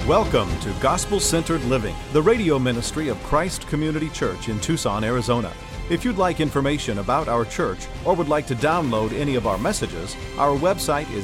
Welcome to Gospel-Centered Living, the radio ministry of Christ Community Church in Tucson, Arizona. If you'd like information about our church or would like to download any of our messages, our website is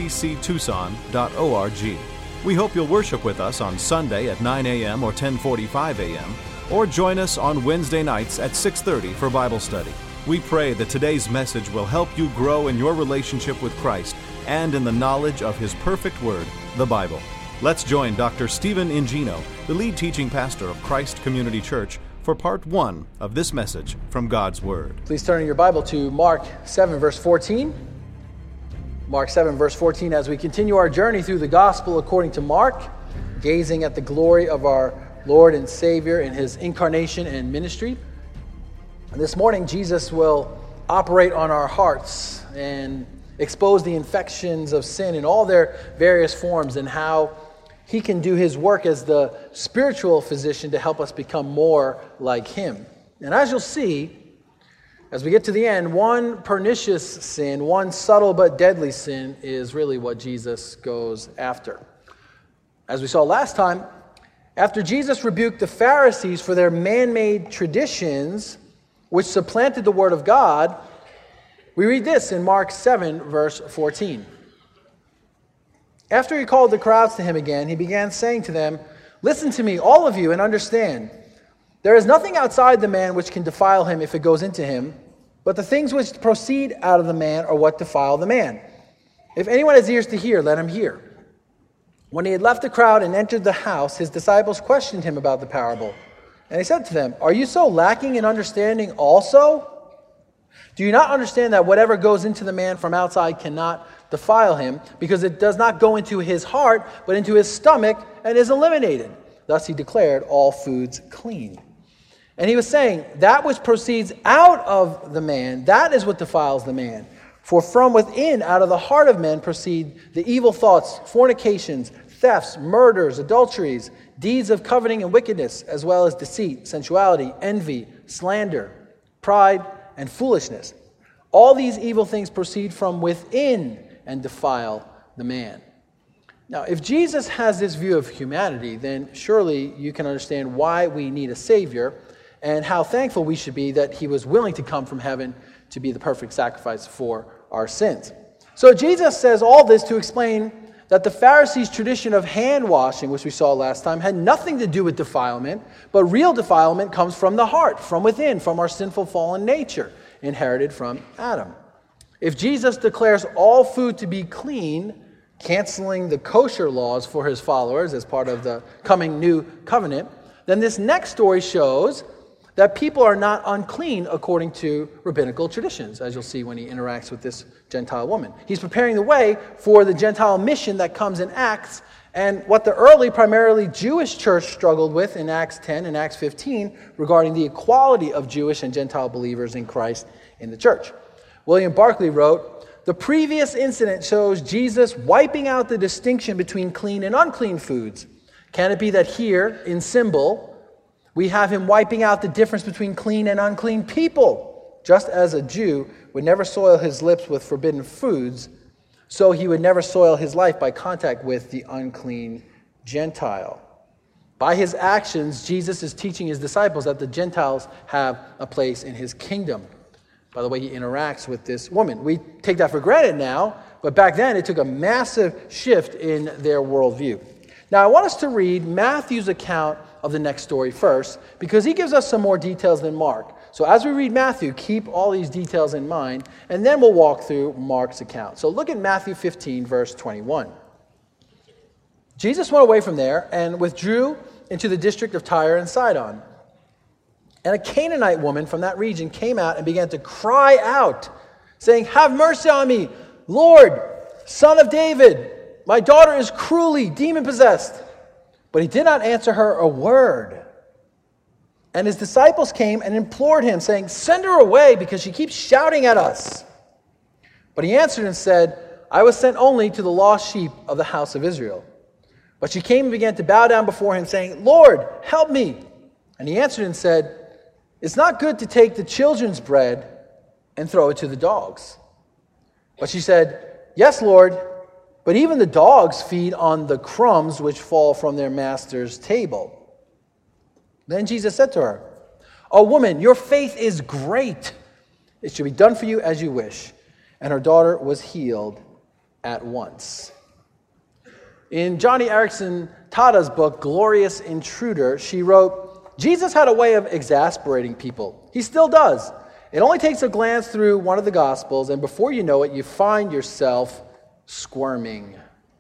ccctucson.org. We hope you'll worship with us on Sunday at 9 a.m. or 10:45 a.m., or join us on Wednesday nights at 6:30 for Bible study. We pray that today's message will help you grow in your relationship with Christ and in the knowledge of His perfect Word, the Bible. Let's join Dr. Stephen Ingino, the lead teaching pastor of Christ Community Church, for part 1 of this message from God's Word. Please turn in your Bible to Mark 7, verse 14. Mark 7, verse 14, as we continue our journey through the Gospel according to Mark, gazing at the glory of our Lord and Savior in His incarnation and ministry. And this morning, Jesus will operate on our hearts and expose the infections of sin in all their various forms and how He can do His work as the spiritual physician to help us become more like Him. And as you'll see, as we get to the end, one pernicious sin, one subtle but deadly sin is really what Jesus goes after. As we saw last time, after Jesus rebuked the Pharisees for their man-made traditions, which supplanted the Word of God, we read this in Mark 7, verse 14. After He called the crowds to Him again, He began saying to them, "Listen to me, all of you, and understand. There is nothing outside the man which can defile him if it goes into him, but the things which proceed out of the man are what defile the man. If anyone has ears to hear, let him hear." When He had left the crowd and entered the house, His disciples questioned Him about the parable. And He said to them, "Are you so lacking in understanding also? Do you not understand that whatever goes into the man from outside cannot defile him, because it does not go into his heart, but into his stomach, and is eliminated?" Thus He declared all foods clean. And He was saying, that which proceeds out of the man, that is what defiles the man. For from within, out of the heart of men, proceed the evil thoughts, fornications, thefts, murders, adulteries, deeds of coveting and wickedness, as well as deceit, sensuality, envy, slander, pride, and foolishness. All these evil things proceed from within and defile the man. Now, if Jesus has this view of humanity, then surely you can understand why we need a Savior and how thankful we should be that He was willing to come from heaven to be the perfect sacrifice for our sins. So Jesus says all this to explain that the Pharisees' tradition of hand washing, which we saw last time, had nothing to do with defilement, but real defilement comes from the heart, from within, from our sinful fallen nature, inherited from Adam. If Jesus declares all food to be clean, canceling the kosher laws for His followers as part of the coming new covenant, then this next story shows that people are not unclean according to rabbinical traditions, as you'll see when He interacts with this Gentile woman. He's preparing the way for the Gentile mission that comes in Acts, and what the early, primarily Jewish church struggled with in Acts 10 and Acts 15 regarding the equality of Jewish and Gentile believers in Christ in the church. William Barclay wrote, "The previous incident shows Jesus wiping out the distinction between clean and unclean foods. Can it be that here, in symbol, we have Him wiping out the difference between clean and unclean people? Just as a Jew would never soil his lips with forbidden foods, so he would never soil his life by contact with the unclean Gentile." By His actions, Jesus is teaching His disciples that the Gentiles have a place in His kingdom. By the way, He interacts with this woman. We take that for granted now, but back then it took a massive shift in their worldview. Now, I want us to read Matthew's account of the next story first, because he gives us some more details than Mark. So as we read Matthew, keep all these details in mind, and then we'll walk through Mark's account. So look at Matthew 15, verse 21. Jesus went away from there and withdrew into the district of Tyre and Sidon. And a Canaanite woman from that region came out and began to cry out, saying, "Have mercy on me, Lord, Son of David. My daughter is cruelly demon-possessed." But He did not answer her a word. And His disciples came and implored Him, saying, "Send her away, because she keeps shouting at us." But He answered and said, "I was sent only to the lost sheep of the house of Israel." But she came and began to bow down before Him, saying, "Lord, help me." And He answered and said, "It's not good to take the children's bread and throw it to the dogs." But she said, "Yes, Lord, but even the dogs feed on the crumbs which fall from their master's table." Then Jesus said to her, "O woman, your faith is great. It shall be done for you as you wish." And her daughter was healed at once. In Johnny Erickson Tada's book, Glorious Intruder, she wrote, "Jesus had a way of exasperating people. He still does. It only takes a glance through one of the Gospels, and before you know it, you find yourself squirming."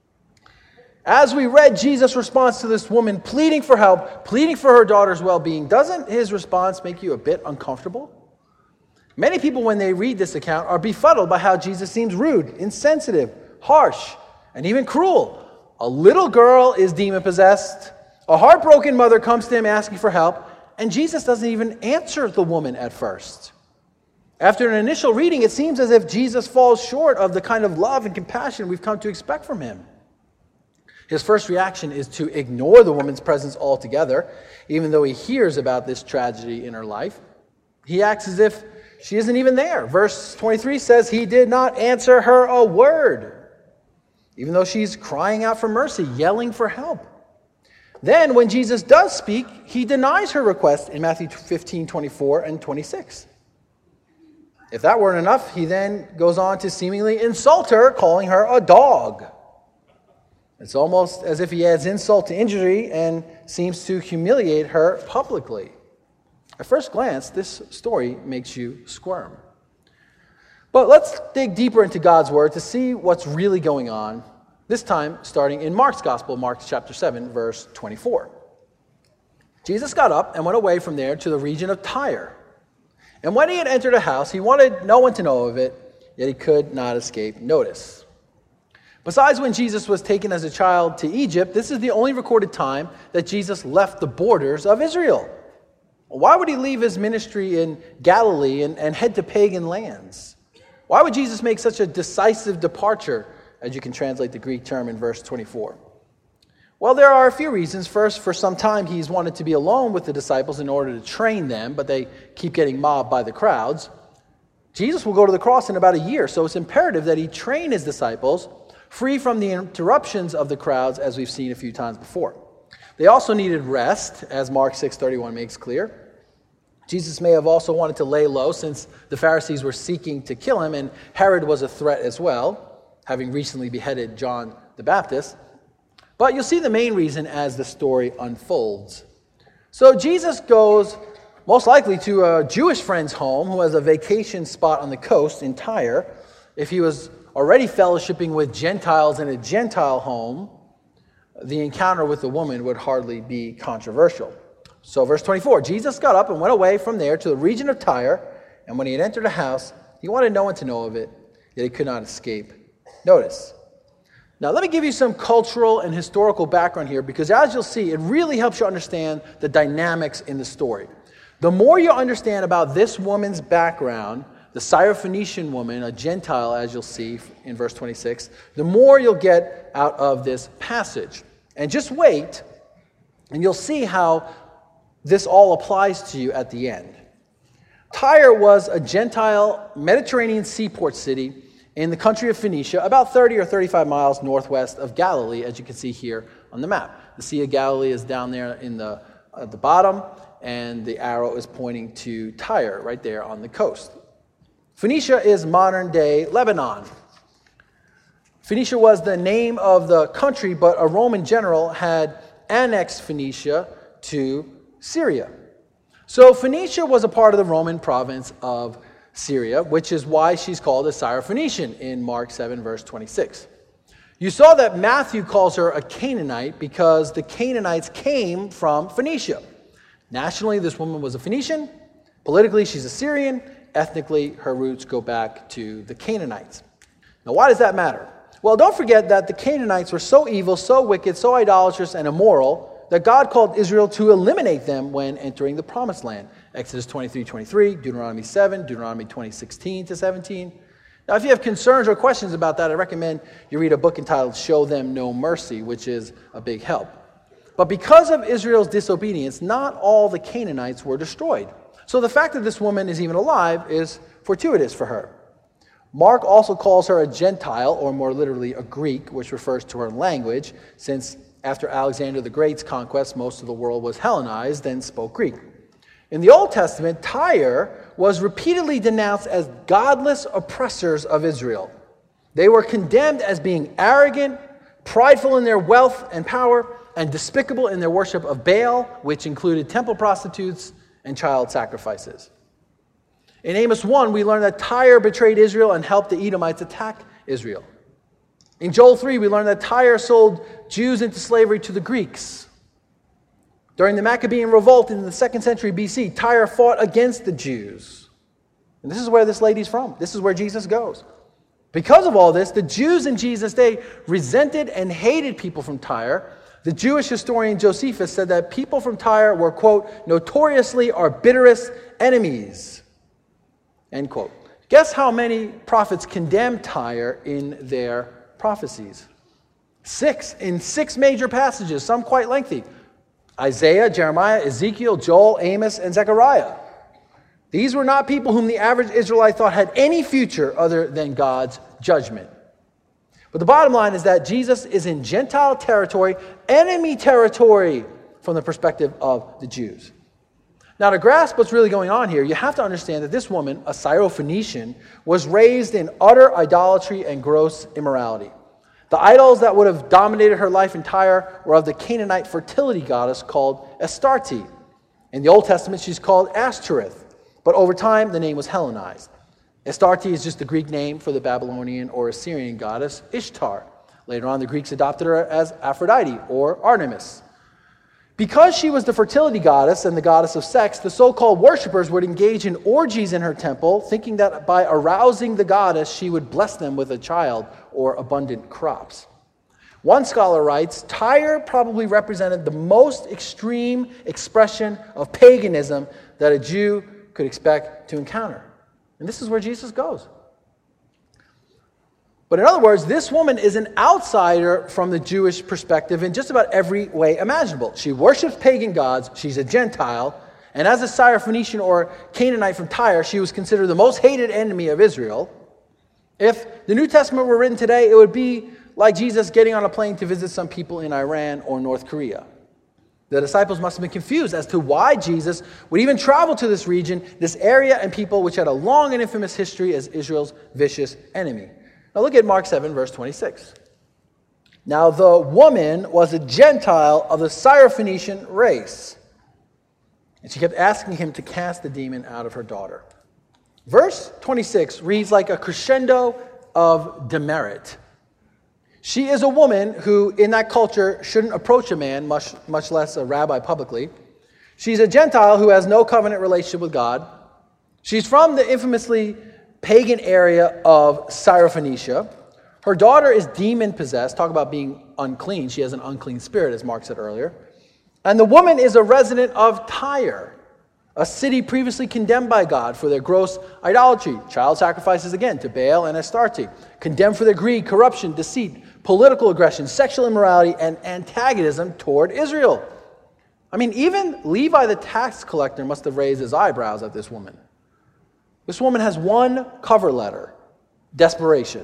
As we read Jesus' response to this woman pleading for help, pleading for her daughter's well-being, doesn't his response make you a bit uncomfortable? Many people, when they read this account, are befuddled by how Jesus seems rude, insensitive, harsh, and even cruel. A little girl is demon-possessed. A heartbroken mother comes to him asking for help, and Jesus doesn't even answer the woman at first. After an initial reading, it seems as if Jesus falls short of the kind of love and compassion we've come to expect from him. His first reaction is to ignore the woman's presence altogether, even though he hears about this tragedy in her life. He acts as if she isn't even there. Verse 23 says he did not answer her a word, even though she's crying out for mercy, yelling for help. Then, when Jesus does speak, he denies her request in Matthew 15:24 and 26. If that weren't enough, he then goes on to seemingly insult her, calling her a dog. It's almost as if he adds insult to injury and seems to humiliate her publicly. At first glance, this story makes you squirm. But let's dig deeper into God's word to see what's really going on, this time starting in Mark's gospel, Mark chapter 7, verse 24. Jesus got up and went away from there to the region of Tyre. And when he had entered a house, he wanted no one to know of it, yet he could not escape notice. Besides when Jesus was taken as a child to Egypt, this is the only recorded time that Jesus left the borders of Israel. Why would he leave his ministry in Galilee and head to pagan lands? Why would Jesus make such a decisive departure, as you can translate the Greek term in verse 24? Well, there are a few reasons. First, for some time he's wanted to be alone with the disciples in order to train them, but they keep getting mobbed by the crowds. Jesus will go to the cross in about a year, so it's imperative that he train his disciples free from the interruptions of the crowds, as we've seen a few times before. They also needed rest, as Mark 6:31 makes clear. Jesus may have also wanted to lay low since the Pharisees were seeking to kill him, and Herod was a threat as well, having recently beheaded John the Baptist. But you'll see the main reason as the story unfolds. So Jesus goes most likely to a Jewish friend's home who has a vacation spot on the coast in Tyre. If he was already fellowshipping with Gentiles in a Gentile home, the encounter with the woman would hardly be controversial. So verse 24, Jesus got up and went away from there to the region of Tyre, and when he had entered a house, he wanted no one to know of it, yet he could not escape notice. Now let me give you some cultural and historical background here, because as you'll see, it really helps you understand the dynamics in the story. The more you understand about this woman's background, the Syrophoenician woman, a Gentile, as you'll see in verse 26, the more you'll get out of this passage. And just wait, and you'll see how this all applies to you at the end. Tyre was a Gentile Mediterranean seaport city in the country of Phoenicia, about 30 or 35 miles northwest of Galilee, as you can see here on the map. The Sea of Galilee is down there at the bottom, and the arrow is pointing to Tyre, right there on the coast. Phoenicia is modern-day Lebanon. Phoenicia was the name of the country, but a Roman general had annexed Phoenicia to Syria. So Phoenicia was a part of the Roman province of Syria, which is why she's called a Syrophoenician in Mark 7, verse 26. You saw that Matthew calls her a Canaanite because the Canaanites came from Phoenicia. Nationally, this woman was a Phoenician. Politically, she's a Syrian. Ethnically, her roots go back to the Canaanites. Now, why does that matter? Well, don't forget that the Canaanites were so evil, so wicked, so idolatrous and immoral that God called Israel to eliminate them when entering the Promised Land. Exodus 23:23, Deuteronomy 7, Deuteronomy 20:16-17. Now, if you have concerns or questions about that, I recommend you read a book entitled Show Them No Mercy, which is a big help. But because of Israel's disobedience, not all the Canaanites were destroyed. So the fact that this woman is even alive is fortuitous for her. Mark also calls her a Gentile, or more literally a Greek, which refers to her language, since after Alexander the Great's conquest, most of the world was Hellenized and spoke Greek. In the Old Testament, Tyre was repeatedly denounced as godless oppressors of Israel. They were condemned as being arrogant, prideful in their wealth and power, and despicable in their worship of Baal, which included temple prostitutes and child sacrifices. In Amos 1, we learn that Tyre betrayed Israel and helped the Edomites attack Israel. In Joel 3, we learn that Tyre sold Jews into slavery to the Greeks. During the Maccabean revolt in the 2nd century BC, Tyre fought against the Jews. And this is where this lady's from. This is where Jesus goes. Because of all this, the Jews in Jesus' day resented and hated people from Tyre. The Jewish historian Josephus said that people from Tyre were, quote, notoriously our bitterest enemies, end quote. Guess how many prophets condemned Tyre in their prophecies? 6, in 6 major passages, some quite lengthy. Isaiah, Jeremiah, Ezekiel, Joel, Amos, and Zechariah. These were not people whom the average Israelite thought had any future other than God's judgment. But the bottom line is that Jesus is in Gentile territory, enemy territory, from the perspective of the Jews. Now, to grasp what's really going on here, you have to understand that this woman, a Syrophoenician, was raised in utter idolatry and gross immorality. The idols that would have dominated her life in Tyre were of the Canaanite fertility goddess called Astarte. In the Old Testament, she's called Ashtoreth, but over time, the name was Hellenized. Astarte is just the Greek name for the Babylonian or Assyrian goddess Ishtar. Later on, the Greeks adopted her as Aphrodite or Artemis. Because she was the fertility goddess and the goddess of sex, the so-called worshippers would engage in orgies in her temple, thinking that by arousing the goddess, she would bless them with a child or abundant crops. One scholar writes, Tyre probably represented the most extreme expression of paganism that a Jew could expect to encounter. And this is where Jesus goes. But in other words, this woman is an outsider from the Jewish perspective in just about every way imaginable. She worships pagan gods, she's a Gentile, and as a Syrophoenician or Canaanite from Tyre, she was considered the most hated enemy of Israel. If the New Testament were written today, it would be like Jesus getting on a plane to visit some people in Iran or North Korea. The disciples must have been confused as to why Jesus would even travel to this region, this area and people which had a long and infamous history as Israel's vicious enemy. Now look at Mark 7, verse 26. Now the woman was a Gentile of the Syrophoenician race, and she kept asking him to cast the demon out of her daughter. Verse 26 reads like a crescendo of demerit. She is a woman who, in that culture, shouldn't approach a man, much less a rabbi publicly. She's a Gentile who has no covenant relationship with God. She's from the infamously pagan area of Syrophoenicia. Her daughter is demon-possessed. Talk about being unclean. She has an unclean spirit, as Mark said earlier. And the woman is a resident of Tyre, a city previously condemned by God for their gross idolatry, child sacrifices again to Baal and Astarte, condemned for their greed, corruption, deceit, political aggression, sexual immorality, and antagonism toward Israel. I mean, even Levi the tax collector must have raised his eyebrows at this woman. This woman has one cover letter, desperation.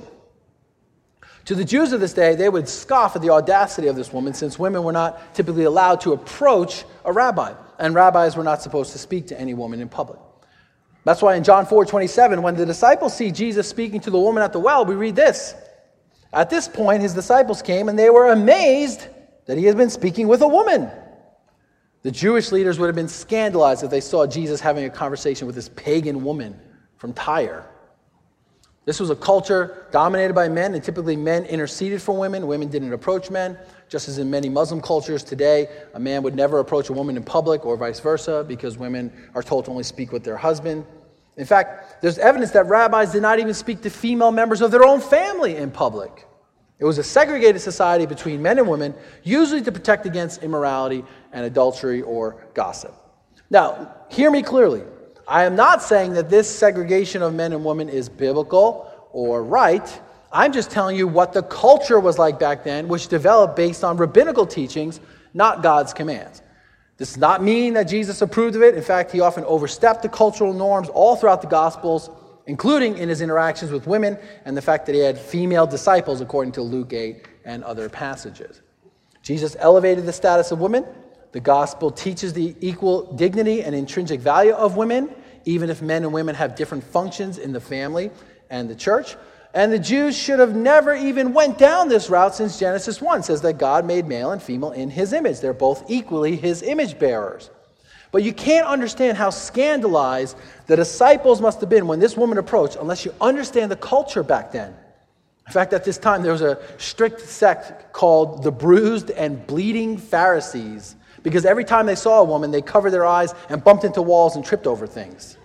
To the Jews of this day, they would scoff at the audacity of this woman, since women were not typically allowed to approach a rabbi, and rabbis were not supposed to speak to any woman in public. That's why in John 4:27, when the disciples see Jesus speaking to the woman at the well, we read this. At this point, his disciples came, and they were amazed that he had been speaking with a woman. The Jewish leaders would have been scandalized if they saw Jesus having a conversation with this pagan woman from Tyre. This was a culture dominated by men, and typically men interceded for women. Women didn't approach men. Just as in many Muslim cultures today, a man would never approach a woman in public or vice versa because women are told to only speak with their husband. In fact, there's evidence that rabbis did not even speak to female members of their own family in public. It was a segregated society between men and women, usually to protect against immorality and adultery or gossip. Now, hear me clearly. I am not saying that this segregation of men and women is biblical or right. I'm just telling you what the culture was like back then, which developed based on rabbinical teachings, not God's commands. This does not mean that Jesus approved of it. In fact, he often overstepped the cultural norms all throughout the Gospels, including in his interactions with women and the fact that he had female disciples, according to Luke 8 and other passages. Jesus elevated the status of women. The gospel teaches the equal dignity and intrinsic value of women, even if men and women have different functions in the family and the church. And the Jews should have never even went down this route, since Genesis 1 says that God made male and female in his image. They're both equally his image bearers. But you can't understand how scandalized the disciples must have been when this woman approached unless you understand the culture back then. In fact, at this time, there was a strict sect called the Bruised and Bleeding Pharisees, because every time they saw a woman, they covered their eyes and bumped into walls and tripped over things.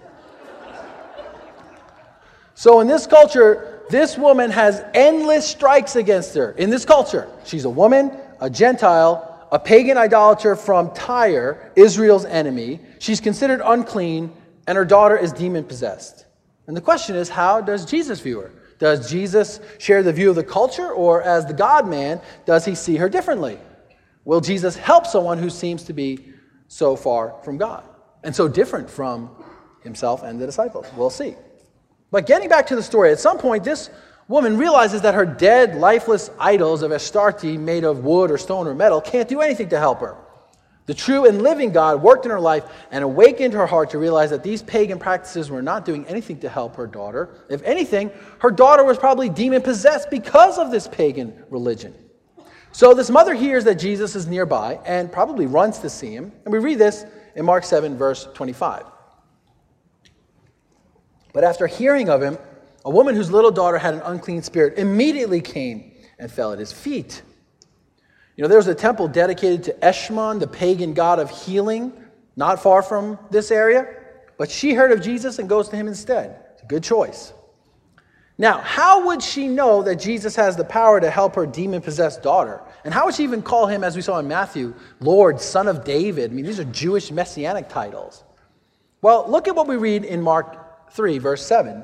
So in this culture, this woman has endless strikes against her. In this culture, she's a woman, a Gentile, a pagan idolater from Tyre, Israel's enemy. She's considered unclean, and her daughter is demon-possessed. And the question is, how does Jesus view her? Does Jesus share the view of the culture, or as the God-man, does he see her differently? Will Jesus help someone who seems to be so far from God and so different from himself and the disciples? We'll see. But getting back to the story, at some point, this woman realizes that her dead, lifeless idols of Astarte, made of wood or stone or metal, can't do anything to help her. The true and living God worked in her life and awakened her heart to realize that these pagan practices were not doing anything to help her daughter. If anything, her daughter was probably demon-possessed because of this pagan religion. So this mother hears that Jesus is nearby and probably runs to see him. And we read this in Mark 7, verse 25. But after hearing of him, a woman whose little daughter had an unclean spirit immediately came and fell at his feet. You know, there was a temple dedicated to Eshmon, the pagan god of healing, not far from this area. But she heard of Jesus and goes to him instead. It's a good choice. Now, how would she know that Jesus has the power to help her demon-possessed daughter? And how would she even call him, as we saw in Matthew, Lord, Son of David? I mean, these are Jewish messianic titles. Well, look at what we read in Mark 3, verse 7.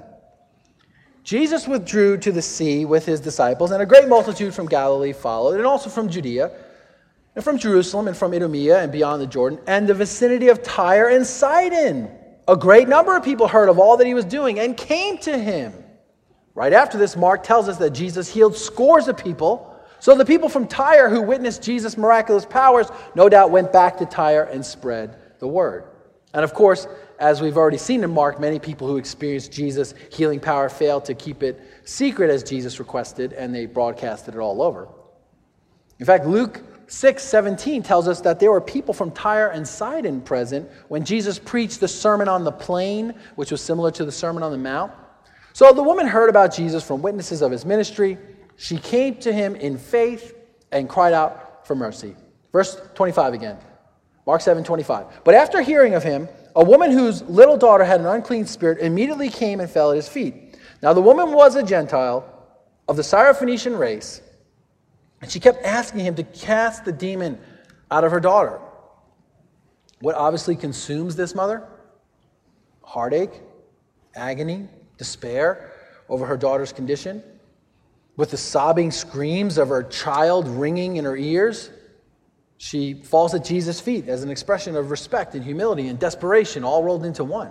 Jesus withdrew to the sea with his disciples, and a great multitude from Galilee followed, and also from Judea, and from Jerusalem, and from Idumea, and beyond the Jordan, and the vicinity of Tyre and Sidon. A great number of people heard of all that he was doing and came to him. Right after this, Mark tells us that Jesus healed scores of people. So the people from Tyre who witnessed Jesus' miraculous powers no doubt went back to Tyre and spread the word. And of course, as we've already seen in Mark, many people who experienced Jesus' healing power failed to keep it secret as Jesus requested, and they broadcasted it all over. In fact, Luke 6:17 tells us that there were people from Tyre and Sidon present when Jesus preached the Sermon on the Plain, which was similar to the Sermon on the Mount. So the woman heard about Jesus from witnesses of his ministry. She came to him in faith and cried out for mercy. Verse 25 again. Mark 7:25. But after hearing of him, a woman whose little daughter had an unclean spirit immediately came and fell at his feet. Now the woman was a Gentile of the Syrophoenician race, and she kept asking him to cast the demon out of her daughter. What obviously consumes this mother? Heartache, agony, despair over her daughter's condition, with the sobbing screams of her child ringing in her ears. She falls at Jesus' feet as an expression of respect and humility and desperation, all rolled into one.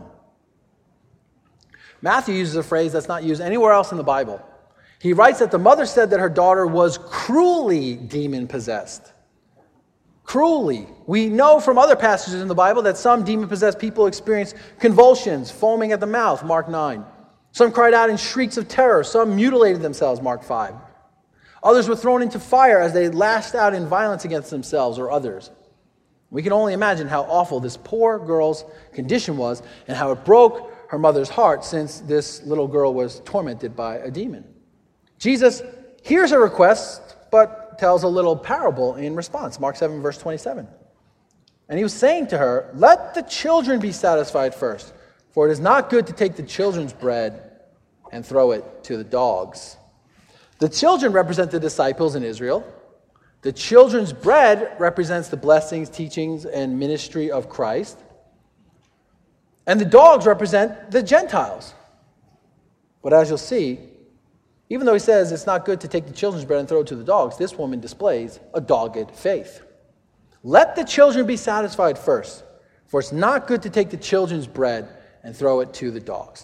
Matthew uses a phrase that's not used anywhere else in the Bible. He writes that the mother said that her daughter was cruelly demon-possessed. Cruelly. We know from other passages in the Bible that some demon-possessed people experienced convulsions, foaming at the mouth, Mark 9. Some cried out in shrieks of terror. Some mutilated themselves, Mark 5. Others were thrown into fire as they lashed out in violence against themselves or others. We can only imagine how awful this poor girl's condition was and how it broke her mother's heart, since this little girl was tormented by a demon. Jesus hears her request, but tells a little parable in response. Mark 7, verse 27. And he was saying to her, "Let the children be satisfied first, for it is not good to take the children's bread and throw it to the dogs." The children represent the disciples in Israel. The children's bread represents the blessings, teachings, and ministry of Christ. And the dogs represent the Gentiles. But as you'll see, even though he says it's not good to take the children's bread and throw it to the dogs, this woman displays a dogged faith. Let the children be satisfied first, for it's not good to take the children's bread and throw it to the dogs.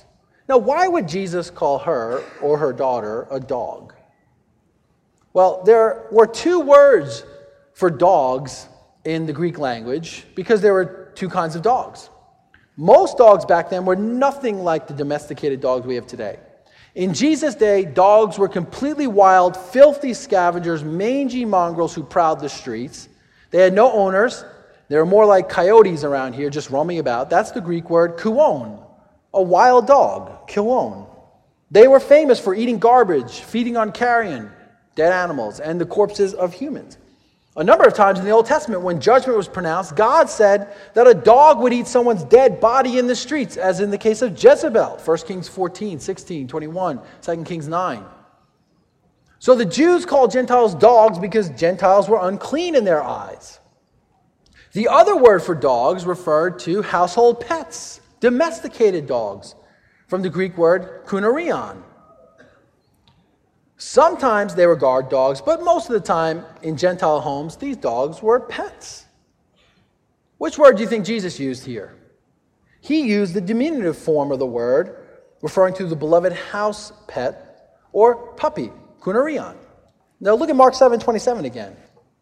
Now, why would Jesus call her or her daughter a dog? Well, there were two words for dogs in the Greek language because there were two kinds of dogs. Most dogs back then were nothing like the domesticated dogs we have today. In Jesus' day, dogs were completely wild, filthy scavengers, mangy mongrels who prowled the streets. They had no owners. They were more like coyotes around here, just roaming about. That's the Greek word kuon, a wild dog, kuon. They were famous for eating garbage, feeding on carrion, dead animals, and the corpses of humans. A number of times in the Old Testament, when judgment was pronounced, God said that a dog would eat someone's dead body in the streets, as in the case of Jezebel, 1 Kings 14, 16, 21, 2 Kings 9. So the Jews called Gentiles dogs because Gentiles were unclean in their eyes. The other word for dogs referred to household pets, domesticated dogs, from the Greek word kunarion. Sometimes they were guard dogs, but most of the time in Gentile homes, these dogs were pets. Which word do you think Jesus used here? He used the diminutive form of the word, referring to the beloved house pet, or puppy, kunarion. Now look at Mark 7:27 again.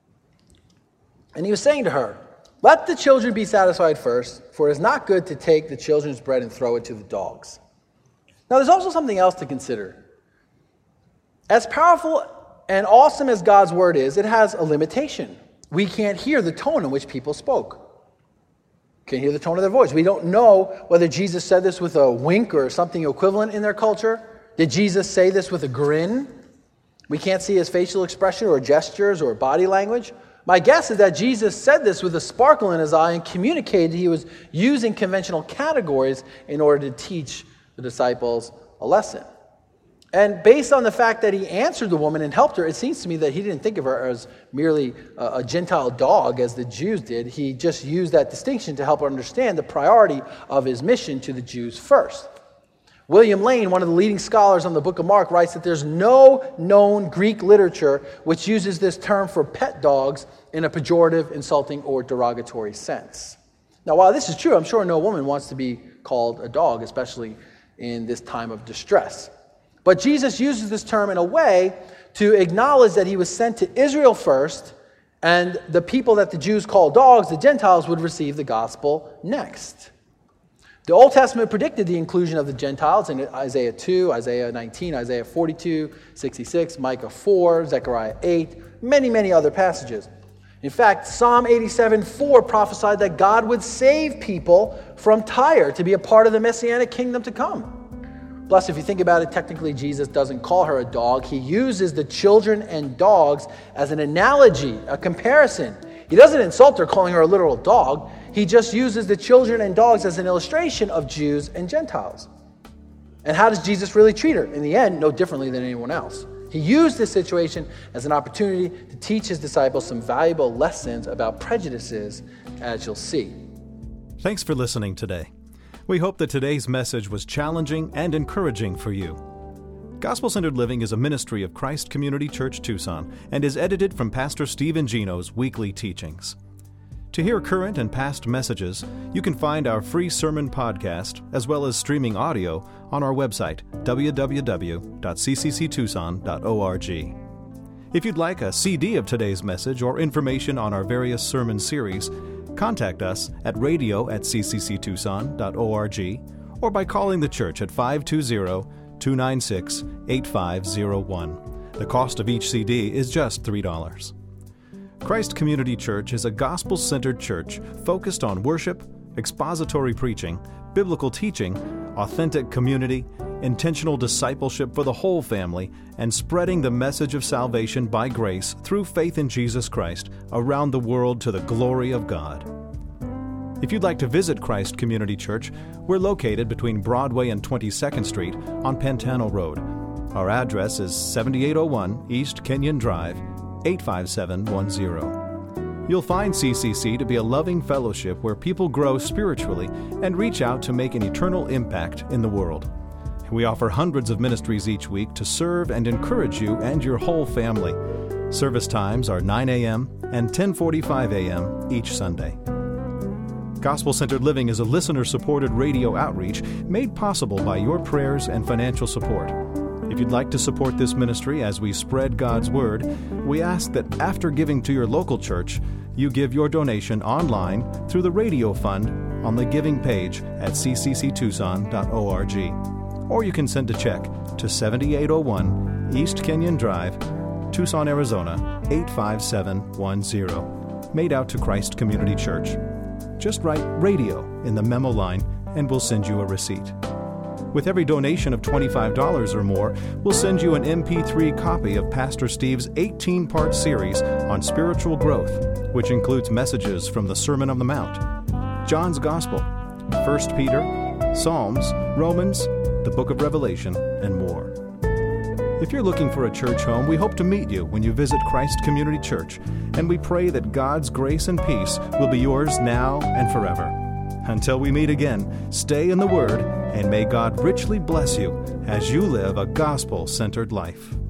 And he was saying to her, "Let the children be satisfied first, for it is not good to take the children's bread and throw it to the dogs." Now there's also something else to consider. As powerful and awesome as God's word is, it has a limitation. We can't hear the tone in which people spoke. Can't hear the tone of their voice. We don't know whether Jesus said this with a wink or something equivalent in their culture. Did Jesus say this with a grin? We can't see his facial expression or gestures or body language. My guess is that Jesus said this with a sparkle in his eye and communicated he was using conventional categories in order to teach the disciples a lesson. And based on the fact that he answered the woman and helped her, it seems to me that he didn't think of her as merely a Gentile dog as the Jews did. He just used that distinction to help her understand the priority of his mission to the Jews first. William Lane, one of the leading scholars on the book of Mark, writes that there's no known Greek literature which uses this term for pet dogs in a pejorative, insulting, or derogatory sense. Now, while this is true, I'm sure no woman wants to be called a dog, especially in this time of distress. But Jesus uses this term in a way to acknowledge that he was sent to Israel first, and the people that the Jews call dogs, the Gentiles, would receive the gospel next. The Old Testament predicted the inclusion of the Gentiles in Isaiah 2, Isaiah 19, Isaiah 42, 66, Micah 4, Zechariah 8, many other passages. In fact, Psalm 87:4 prophesied that God would save people from Tyre to be a part of the Messianic kingdom to come. Plus, if you think about it, technically Jesus doesn't call her a dog. He uses the children and dogs as an analogy, a comparison. He doesn't insult her calling her a literal dog. He just uses the children and dogs as an illustration of Jews and Gentiles. And how does Jesus really treat her? In the end, no differently than anyone else. He used this situation as an opportunity to teach his disciples some valuable lessons about prejudices, as you'll see. Thanks for listening today. We hope that today's message was challenging and encouraging for you. Gospel-Centered Living is a ministry of Christ Community Church Tucson and is edited from Pastor Stephen Gino's weekly teachings. To hear current and past messages, you can find our free sermon podcast as well as streaming audio on our website, www.ccctucson.org. If you'd like a CD of today's message or information on our various sermon series, contact us at radio@ccctucson.org or by calling the church at 520-296-8501. The cost of each CD is just $3. Christ Community Church is a gospel-centered church focused on worship, expository preaching, biblical teaching, authentic community, intentional discipleship for the whole family, and spreading the message of salvation by grace through faith in Jesus Christ around the world to the glory of God. If you'd like to visit Christ Community Church, we're located between Broadway and 22nd Street on Pantano Road. Our address is 7801 East Kenyon Drive, 85710. You'll find CCC to be a loving fellowship where people grow spiritually and reach out to make an eternal impact in the world. We offer hundreds of ministries each week to serve and encourage you and your whole family. Service times are 9 a.m. and 10:45 a.m. each Sunday. Gospel-Centered Living is a listener-supported radio outreach made possible by your prayers and financial support. If you'd like to support this ministry as we spread God's Word, we ask that after giving to your local church, you give your donation online through the Radio Fund on the giving page at ccctucson.org. Or you can send a check to 7801 East Kenyon Drive, Tucson, Arizona, 85710, made out to Christ Community Church. Just write radio in the memo line and we'll send you a receipt. With every donation of $25 or more, we'll send you an MP3 copy of Pastor Steve's 18-part series on spiritual growth, which includes messages from the Sermon on the Mount, John's Gospel, 1 Peter, Psalms, Romans, the Book of Revelation, and more. If you're looking for a church home, we hope to meet you when you visit Christ Community Church, and we pray that God's grace and peace will be yours now and forever. Until we meet again, stay in the Word, and may God richly bless you as you live a gospel-centered life.